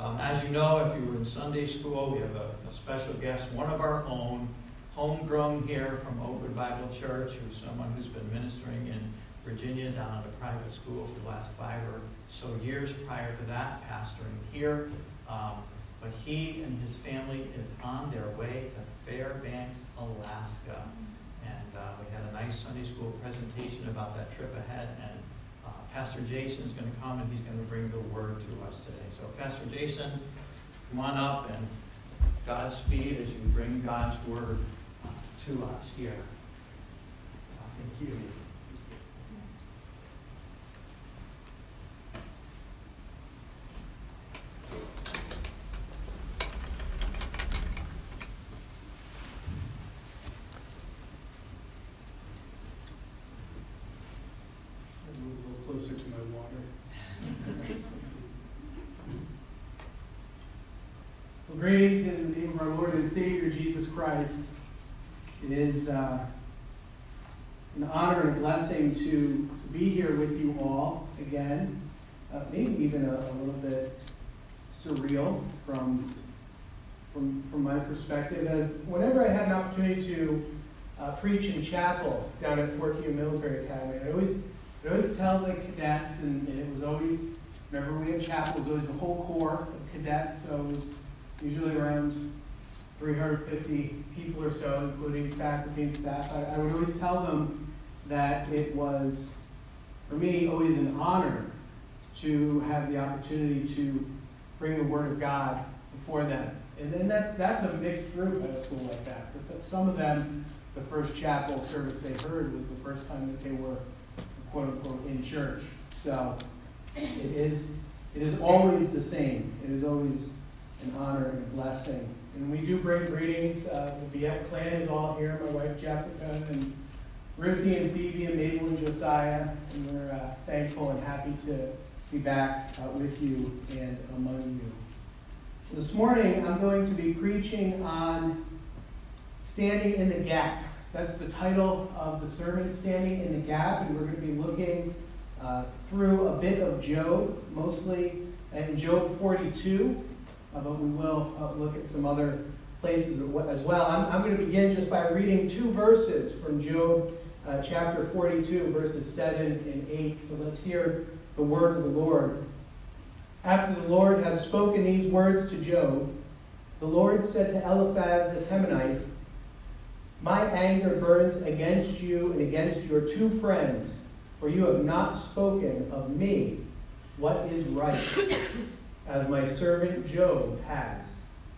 As you know, if you were in Sunday school, we have a special guest, one of our own, homegrown here from Oakwood Bible Church, who's someone who's been ministering in Virginia down at a private school for the last 5 or so years prior to that, pastoring here. But he and his family is on their way to Fairbanks, Alaska. And we had a nice Sunday school presentation about that trip ahead. And Pastor Jason is going to come and he's going to bring the word to us today. So Pastor Jason, come on up and Godspeed as you bring God's word to us here. Thank you. Closer to my water. Well, greetings in the name of our Lord and Savior Jesus Christ. It is an honor and a blessing to be here with you all again. Maybe even a little bit surreal from my perspective, as whenever I had an opportunity to preach in chapel down at Fort Keogh Military Academy, I always tell the cadets, and it was always, whenever we had chapel, it was always the whole corps of cadets, so it was usually around 350 people or so, including faculty and staff. I would always tell them that it was, for me, always an honor to have the opportunity to bring the Word of God before them. And then that's a mixed group at a school like that. For some of them, the first chapel service they heard was the first time that they were quote unquote in church. So it is always the same. It is always an honor and a blessing. And we do bring greetings. The BF clan is all here. My wife Jessica and Ruthie and Phoebe and Mabel and Josiah. And we're thankful and happy to be back with you and among you. So this morning I'm going to be preaching on standing in the gap. That's the title of the sermon, Standing in the Gap, and we're going to be looking through a bit of Job, mostly in Job 42, but we will look at some other places as well. I'm going to begin just by reading 2 verses from Job chapter 42, verses 7 and 8. So let's hear the word of the Lord. After the Lord had spoken these words to Job, the Lord said to Eliphaz the Temanite, "My anger burns against you and against your 2 friends, for you have not spoken of me what is right, as my servant Job has.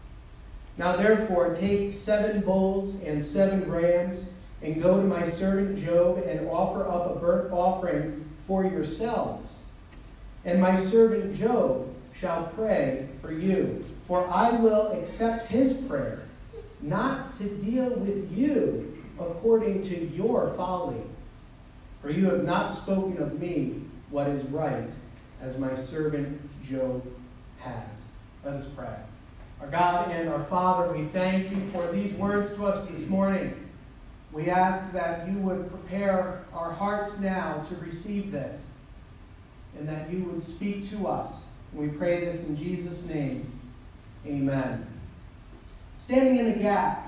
Now therefore take 7 bulls and 7 rams, and go to my servant Job and offer up a burnt offering for yourselves. And my servant Job shall pray for you, for I will accept his prayer, not to deal with you according to your folly. For you have not spoken of me what is right, as my servant Job has." Let us pray. Our God and our Father, we thank you for these words to us this morning. We ask that you would prepare our hearts now to receive this, and that you would speak to us. We pray this in Jesus' name. Amen. Standing in the gap.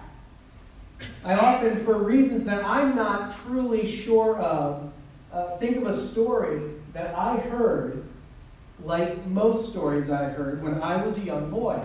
I often, for reasons that I'm not truly sure of, think of a story that I heard, like most stories I heard when I was a young boy.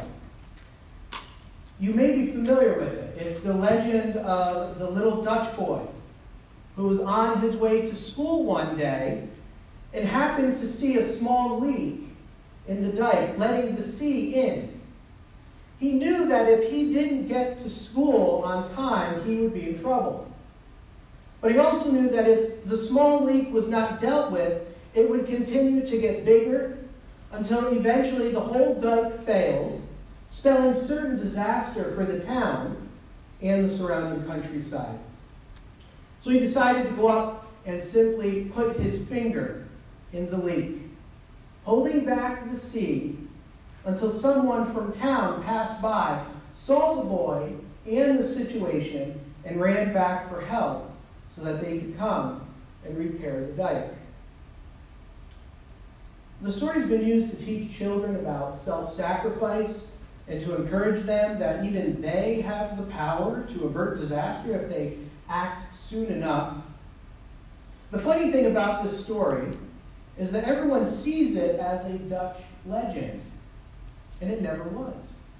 You may be familiar with it. It's the legend of the little Dutch boy who was on his way to school one day and happened to see a small leak in the dike, letting the sea in. He knew that if he didn't get to school on time, he would be in trouble. But he also knew that if the small leak was not dealt with, it would continue to get bigger until eventually the whole dike failed, spelling certain disaster for the town and the surrounding countryside. So he decided to go up and simply put his finger in the leak, holding back the sea until someone from town passed by, saw the boy and the situation, and ran back for help so that they could come and repair the dike. The story's been used to teach children about self-sacrifice and to encourage them that even they have the power to avert disaster if they act soon enough. The funny thing about this story is that everyone sees it as a Dutch legend, and it never was.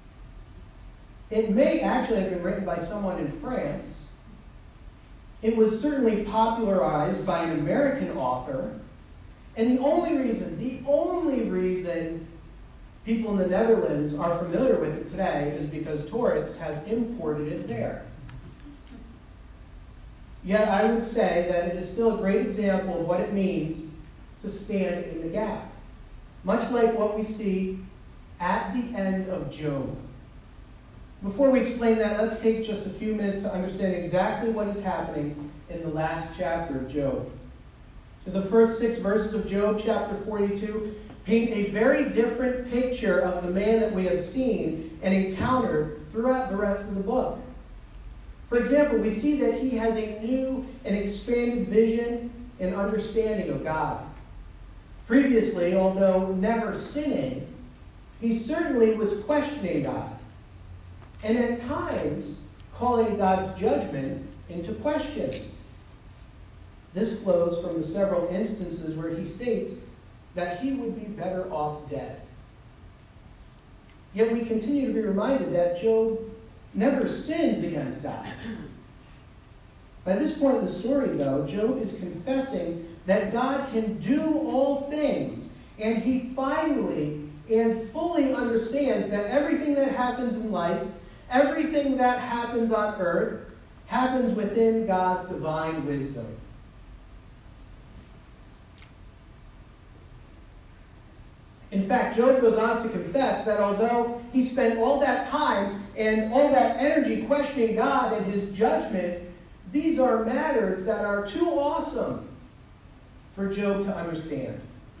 It may actually have been written by someone in France. It was certainly popularized by an American author, and the only reason people in the Netherlands are familiar with it today is because tourists have imported it there. Yet I would say that it is still a great example of what it means to stand in the gap, much like what we see at the end of Job. Before we explain that, let's take just a few minutes to understand exactly what is happening in the last chapter of Job. The first 6 verses of Job, chapter 42, paint a very different picture of the man that we have seen and encountered throughout the rest of the book. For example, we see that he has a new and expanded vision and understanding of God. Previously, although never sinning, he certainly was questioning God, and at times calling God's judgment into question. This flows from the several instances where he states that he would be better off dead. Yet we continue to be reminded that Job never sins against God. By this point in the story, though, Job is confessing that God can do all things, and he finally and fully understands that everything that happens in life, everything that happens on earth, happens within God's divine wisdom. In fact, Job goes on to confess that although he spent all that time and all that energy questioning God and his judgment, these are matters that are too awesome for Job to understand.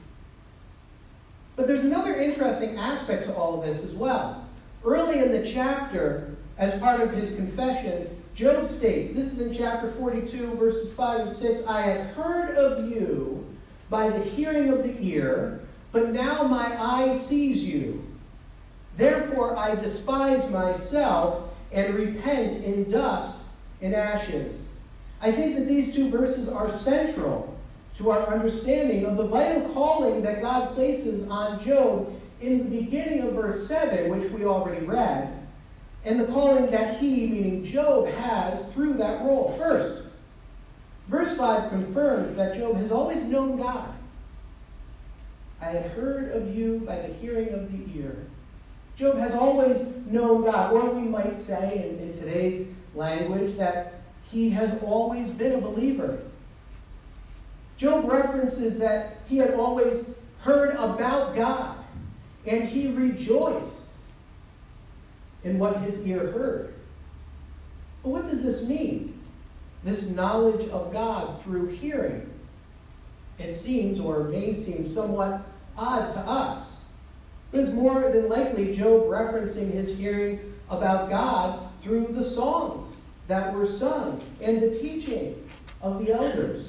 But there's another interesting aspect to all of this as well. Early in the chapter, as part of his confession, Job states, this is in chapter 42, verses 5 and 6, I had heard of you by the hearing of the ear, but now my eye sees you. Therefore I despise myself and repent in dust and ashes. I think that these 2 verses are central to our understanding of the vital calling that God places on Job in the beginning of verse 7, which we already read, and the calling that he, meaning Job, has through that role. First, verse 5 confirms that Job has always known God. I had heard of you by the hearing of the ear. Job has always known God, or we might say in today's language that he has always been a believer. Job references that he had always heard about God, and he rejoiced in what his ear heard. But what does this mean? This knowledge of God through hearing. It seems, or may seem, somewhat odd to us. But it's more than likely Job referencing his hearing about God through the songs that were sung and the teaching of the elders.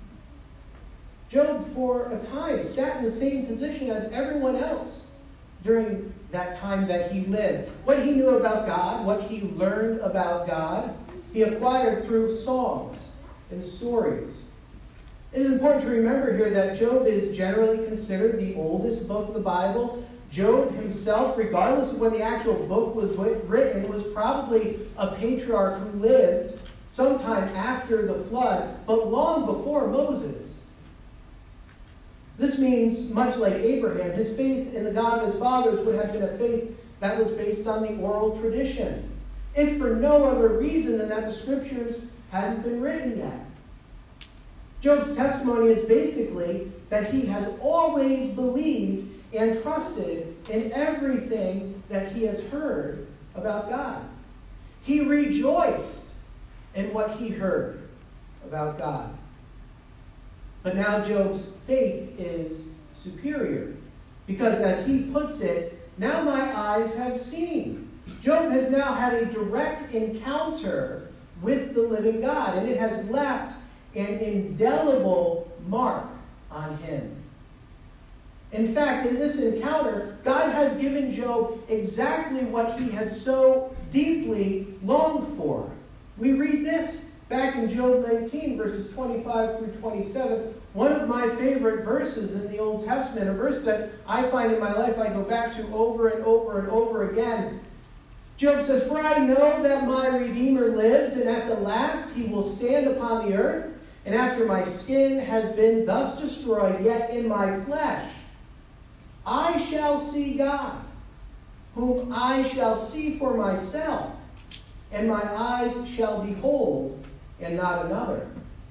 Job, for a time, sat in the same position as everyone else during that time that he lived. What he knew about God, what he learned about God, he acquired through songs and stories. It is important to remember here that Job is generally considered the oldest book of the Bible. Job himself, regardless of when the actual book was written, was probably a patriarch who lived sometime after the flood, but long before Moses. This means, much like Abraham, his faith in the God of his fathers would have been a faith that was based on the oral tradition, if for no other reason than that the scriptures hadn't been written yet. Job's testimony is basically that he has always believed and trusted in everything that he has heard about God. He rejoiced in what he heard about God. But now Job's faith is superior, because as he puts it, now my eyes have seen. Job has now had a direct encounter with the living God, and it has left an indelible mark on him. In fact, in this encounter, God has given Job exactly what he had so deeply longed for. We read this back in Job 19, verses 25 through 27. One of my favorite verses in the Old Testament, a verse that I find in my life I go back to over and over and over again. Job says, "For I know that my Redeemer lives, and at the last he will stand upon the earth. And after my skin has been thus destroyed, yet in my flesh I shall see God, whom I shall see for myself, and my eyes shall behold, and not another."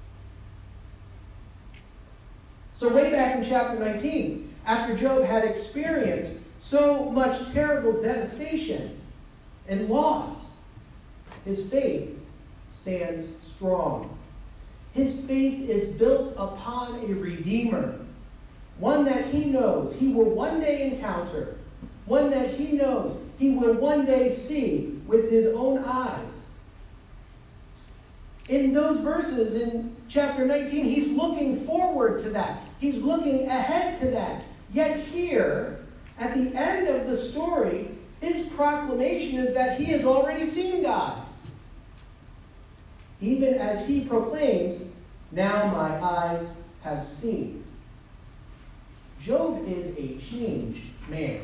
So way back in chapter 19, after Job had experienced so much terrible devastation and loss, his faith stands strong. His faith is built upon a Redeemer, one that he knows he will one day encounter, one that he knows he will one day see with his own eyes. In those verses in chapter 19, he's looking forward to that. He's looking ahead to that. Yet here, at the end of the story, his proclamation is that he has already seen God. Even as he proclaims, "Now my eyes have seen." Job is a changed man.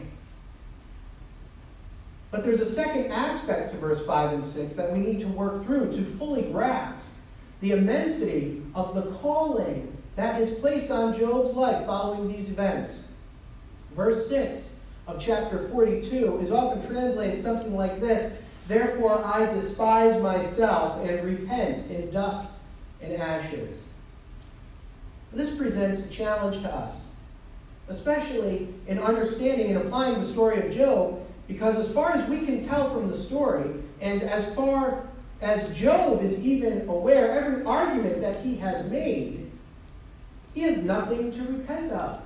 But there's a second aspect to verse 5 and 6 that we need to work through to fully grasp the immensity of the calling that is placed on Job's life following these events. Verse 6 of chapter 42 is often translated something like this: "Therefore I despise myself and repent in dust and ashes." This presents a challenge to us, especially in understanding and applying the story of Job, because as far as we can tell from the story, and as far as Job is even aware, every argument that he has made, he has nothing to repent of.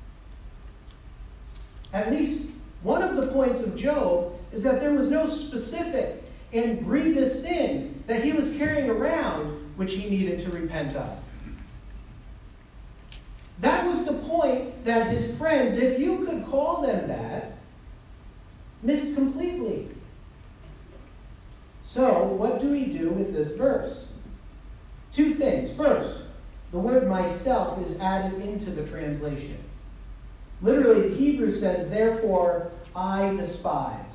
At least one of the points of Job is that there was no specific and grievous sin that he was carrying around which he needed to repent of. That was the point that his friends, if you could call them that, missed completely. So, what do we do with this verse? Two things. First, the word "myself" is added into the translation. Literally, the Hebrew says, "Therefore I despise."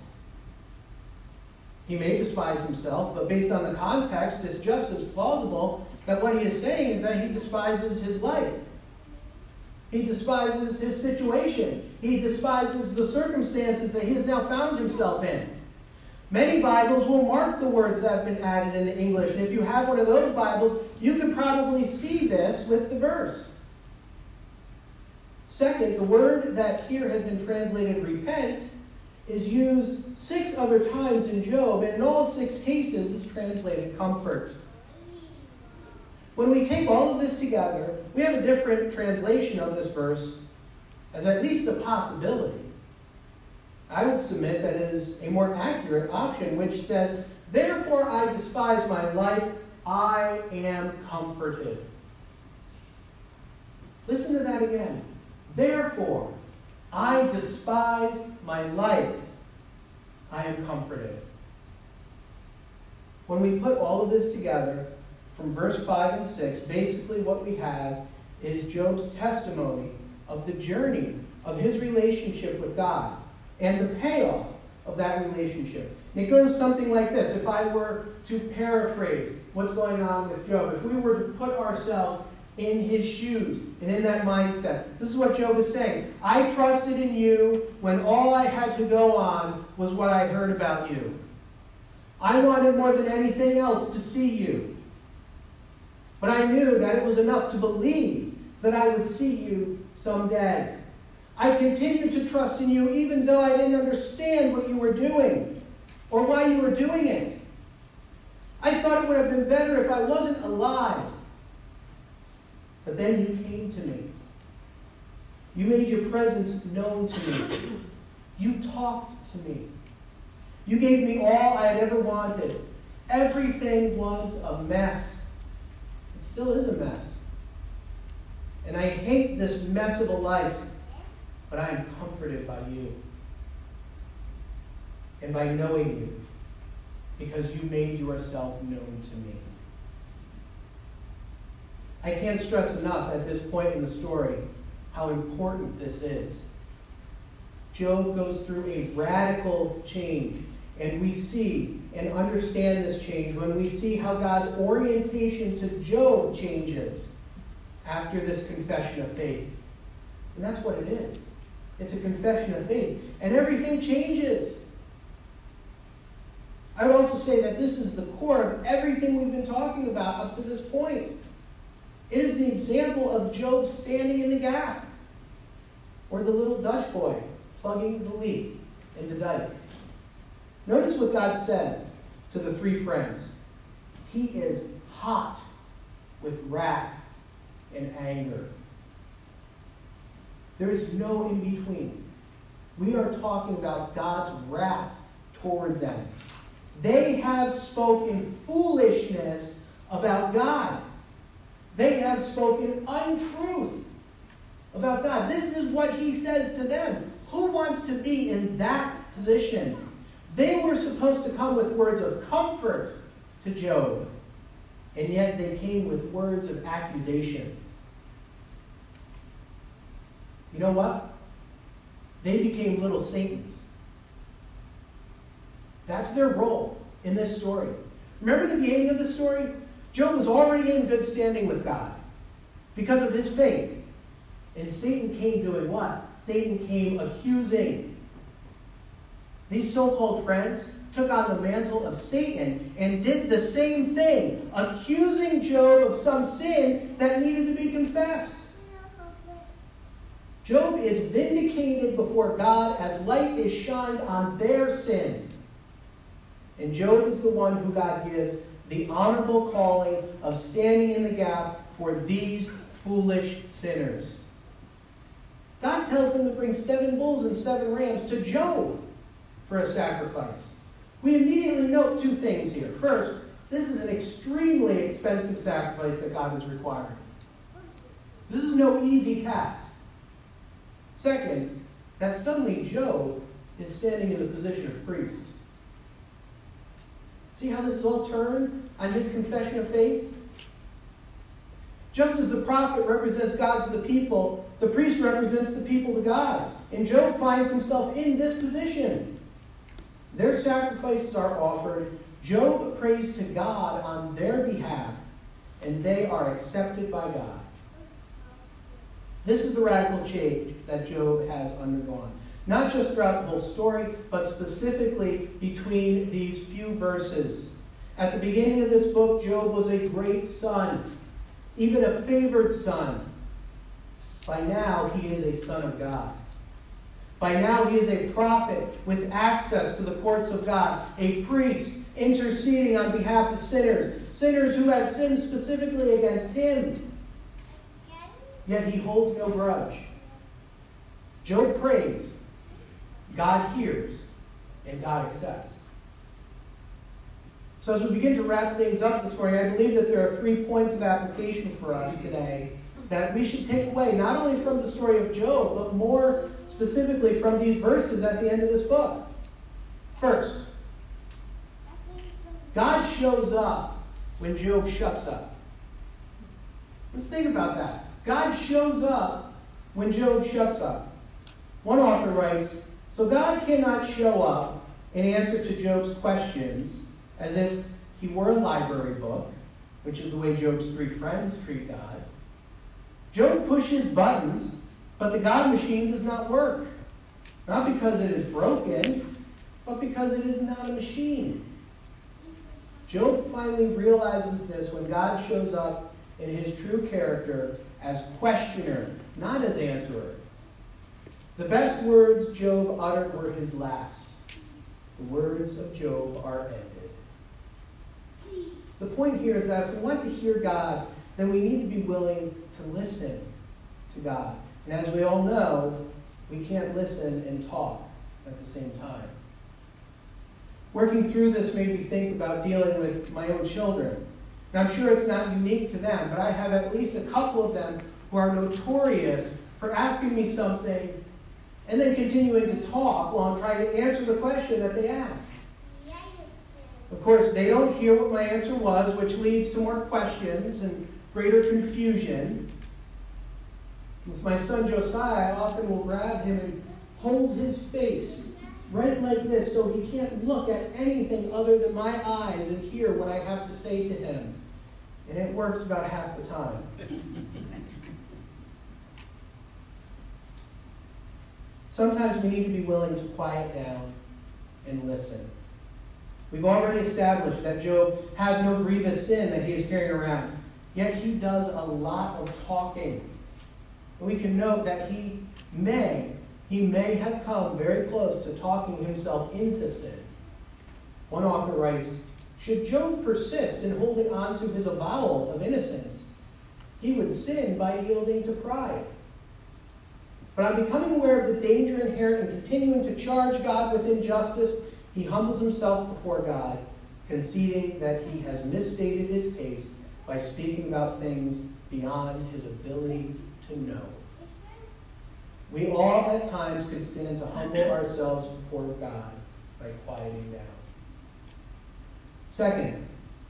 He may despise himself, but based on the context, it's just as plausible that what he is saying is that he despises his life. He despises his situation. He despises the circumstances that he has now found himself in. Many Bibles will mark the words that have been added into English, and if you have one of those Bibles, you can probably see this with the verse. Second, the word that here has been translated "repent" is used 6 other times in Job, and in all 6 cases is translated "comfort." When we take all of this together, we have a different translation of this verse as at least a possibility. I would submit that it is a more accurate option, which says, "Therefore I despise my life, I am comforted." Listen to that again. "Therefore I despise my life, I am comforted." When we put all of this together, from verse 5 and 6, basically what we have is Job's testimony of the journey of his relationship with God and the payoff of that relationship. And it goes something like this. If I were to paraphrase what's going on with Job, if we were to put ourselves in his shoes and in that mindset, this is what Job is saying. "I trusted in you when all I had to go on was what I heard about you. I wanted more than anything else to see you. But I knew that it was enough to believe that I would see you someday. I continued to trust in you even though I didn't understand what you were doing or why you were doing it. I thought it would have been better if I wasn't alive. But then you came to me. You made your presence known to me. You talked to me. You gave me all I had ever wanted. Everything was a mess. It still is a mess. And I hate this mess of a life. but I am comforted by you and by knowing you, because you made yourself known to me. I can't stress enough at this point in the story how important this is. Job goes through a radical change, and we see and understand this change when we see how God's orientation to Job changes after this confession of faith. And that's what it is. It's a confession of faith. And everything changes. I would also say that this is the core of everything we've been talking about up to this point. It is the example of Job standing in the gap, or the little Dutch boy plugging the leak in the dike. Notice what God says to the three friends. He is hot with wrath and anger. There is no in between. We are talking about God's wrath toward them. They have spoken foolishness about God. They have spoken untruth about God. This is what he says to them. Who wants to be in that position? They were supposed to come with words of comfort to Job, and yet they came with words of accusation. You know what? They became little Satans. That's their role in this story. Remember the beginning of the story? Job was already in good standing with God because of his faith. And Satan came doing what? Satan came accusing. These so-called friends took on the mantle of Satan and did the same thing, accusing Job of some sin that needed to be confessed. Job is vindicated before God as light is shined on their sin. And Job is the one who God gives the honorable calling of standing in the gap for these foolish sinners. God tells them to bring 7 bulls and 7 rams to Job for a sacrifice. We immediately note 2 things here. First, this is an extremely expensive sacrifice that God is requiring. This is no easy task. Second, that suddenly Job is standing in the position of priest. See how this is all turned on his confession of faith? Just as the prophet represents God to the people, the priest represents the people to God. And Job finds himself in this position. Their sacrifices are offered. Job prays to God on their behalf, and they are accepted by God. This is the radical change that Job has undergone. Not just throughout the whole story, but specifically between these few verses. At the beginning of this book, Job was a great son, even a favored son. By now, he is a son of God. By now, he is a prophet with access to the courts of God, a priest interceding on behalf of sinners, sinners who have sinned specifically against him. Yet he holds no grudge. Job prays, God hears, and God accepts. So as we begin to wrap things up this morning, I believe that there are 3 points of application for us today that we should take away, not only from the story of Job, but more specifically from these verses at the end of this book. First, God shows up when Job shuts up. Let's think about that. God shows up when Job shuts up. One author writes, so God cannot show up in answer to Job's questions as if he were a library book, which is the way Job's 3 friends treat God. Job pushes buttons, but the God machine does not work. Not because it is broken, but because it is not a machine. Job finally realizes this when God shows up in his true character as questioner, not as answerer. The best words Job uttered were his last. The words of Job are ended. The point here is that if we want to hear God, then we need to be willing to listen to God. And as we all know, we can't listen and talk at the same time. Working through this made me think about dealing with my own children. And I'm sure it's not unique to them, but I have at least a couple of them who are notorious for asking me something and then continuing to talk while I'm trying to answer the question that they asked. Of course, they don't hear what my answer was, which leads to more questions and greater confusion. With my son Josiah, I often will grab him and hold his face right like this so he can't look at anything other than my eyes and hear what I have to say to him. And it works about half the time. Sometimes we need to be willing to quiet down and listen. We've already established that Job has no grievous sin that he is carrying around, yet he does a lot of talking. And we can note that he may have come very close to talking himself into sin. One author writes, should Job persist in holding on to his avowal of innocence, he would sin by yielding to pride. But on becoming aware of the danger inherent in continuing to charge God with injustice, he humbles himself before God, conceding that he has misstated his case by speaking about things beyond his ability to know. We all at times could stand to humble ourselves before God by quieting down. Second,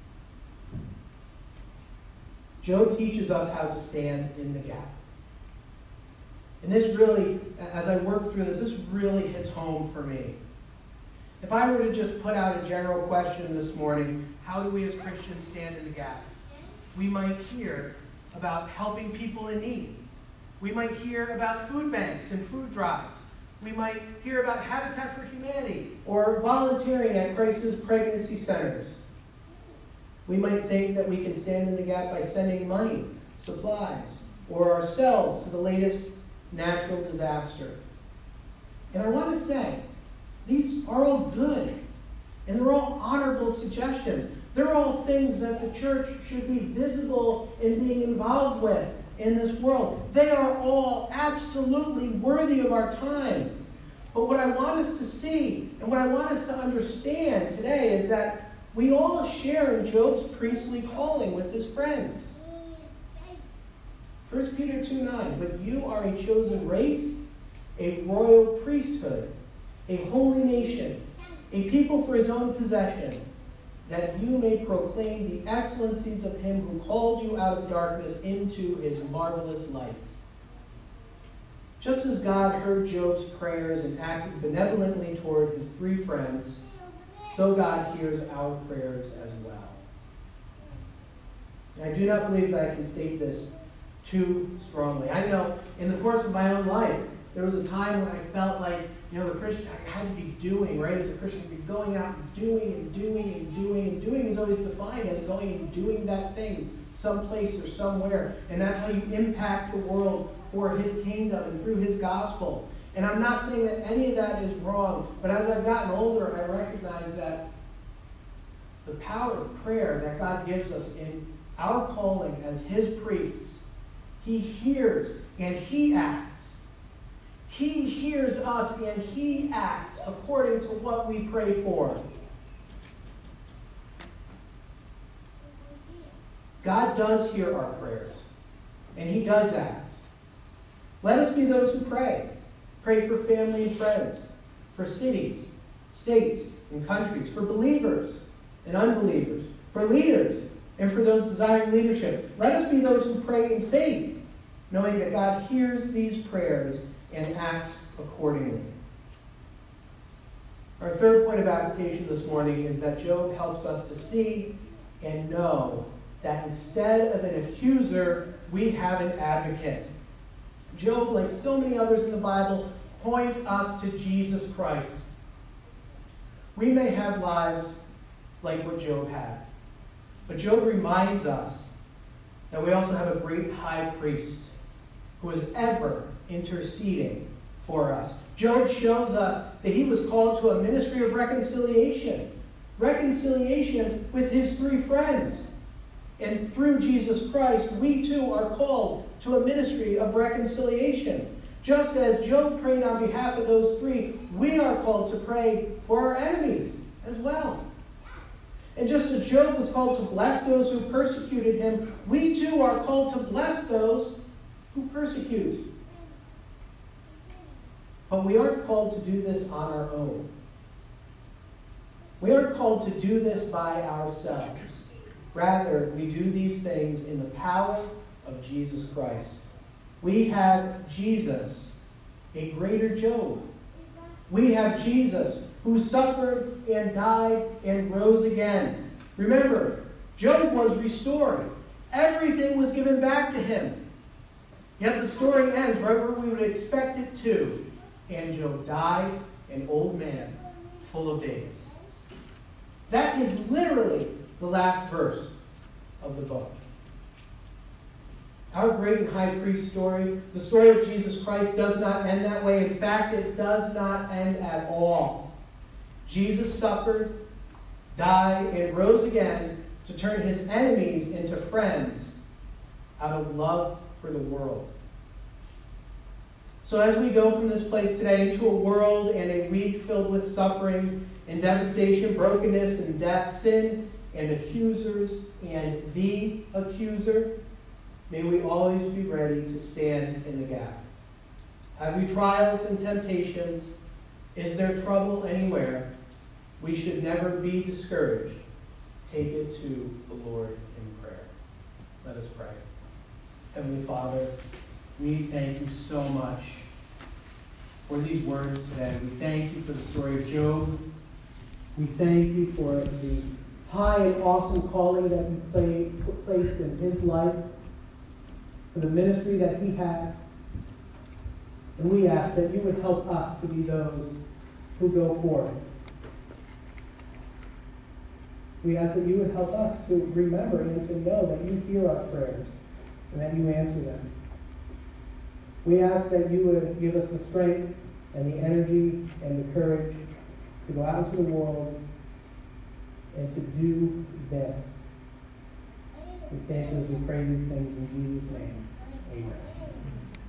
Job teaches us how to stand in the gap. And this really, as I work through this really hits home for me. If I were to just put out a general question this morning, how do we as Christians stand in the gap? We might hear about helping people in need. We might hear about food banks and food drives. We might hear about Habitat for Humanity or volunteering at crisis pregnancy centers. We might think that we can stand in the gap by sending money, supplies, or ourselves to the latest natural disaster. And I want to say, these are all good, and they're all honorable suggestions. They're all things that the church should be visible in being involved with in this world. They are all absolutely worthy of our time. But what I want us to see, and what I want us to understand today is that we all share in Job's priestly calling with his friends. 1 Peter 2:9, but you are a chosen race, a royal priesthood, a holy nation, a people for his own possession, that you may proclaim the excellencies of him who called you out of darkness into his marvelous light. Just as God heard Job's prayers and acted benevolently toward his three friends, so God hears our prayers as well. And I do not believe that I can state this too strongly. I know in the course of my own life, there was a time when I felt like, the Christian, I had to be doing, right? As a Christian, be going out and doing and doing and doing. And doing is always defined as going and doing that thing someplace or somewhere. And that's how you impact the world for his kingdom and through his gospel. And I'm not saying that any of that is wrong. But as I've gotten older, I recognize that the power of prayer that God gives us in our calling as his priests, he hears and he acts. He hears us and he acts according to what we pray for. God does hear our prayers, and he does act. Let us be those who pray. Pray for family and friends, for cities, states, and countries, for believers and unbelievers, for leaders, and for those desiring leadership. Let us be those who pray in faith, knowing that God hears these prayers and acts accordingly. Our third point of application this morning is that Job helps us to see and know that instead of an accuser, we have an advocate. Job, like so many others in the Bible, point us to Jesus Christ. We may have lives like what Job had, but Job reminds us that we also have a great high priest who is ever interceding for us. Job shows us that he was called to a ministry of reconciliation with his three friends. And through Jesus Christ, we too are called to a ministry of reconciliation. Just as Job prayed on behalf of those three, we are called to pray for our enemies as well. And just as Job was called to bless those who persecuted him, we too are called to bless those who persecute. But we aren't called to do this on our own. We aren't called to do this by ourselves. Rather, we do these things in the power of Jesus Christ. We have Jesus, a greater Job. We have Jesus, who suffered and died and rose again. Remember, Job was restored. Everything was given back to him. Yet the story ends right where we would expect it to. And Job died, an old man, full of days. That is literally the last verse of the book. Our great and high priest story, the story of Jesus Christ, does not end that way. In fact, it does not end at all. Jesus suffered, died, and rose again to turn his enemies into friends out of love for the world. So as we go from this place today into a world and a week filled with suffering and devastation, brokenness and death, sin and accusers and the accuser, may we always be ready to stand in the gap. Have we trials and temptations? Is there trouble anywhere? We should never be discouraged. Take it to the Lord in prayer. Let us pray. Heavenly Father, we thank you so much for these words today. We thank you for the story of Job. We thank you for the high and awesome calling that you placed in his life, for the ministry that he had. And we ask that you would help us to be those who go forth. We ask that you would help us to remember and to know that you hear our prayers and that you answer them. We ask that you would give us the strength and the energy and the courage to go out into the world and to do this. We thank you as we pray these things in Jesus' name. Amen.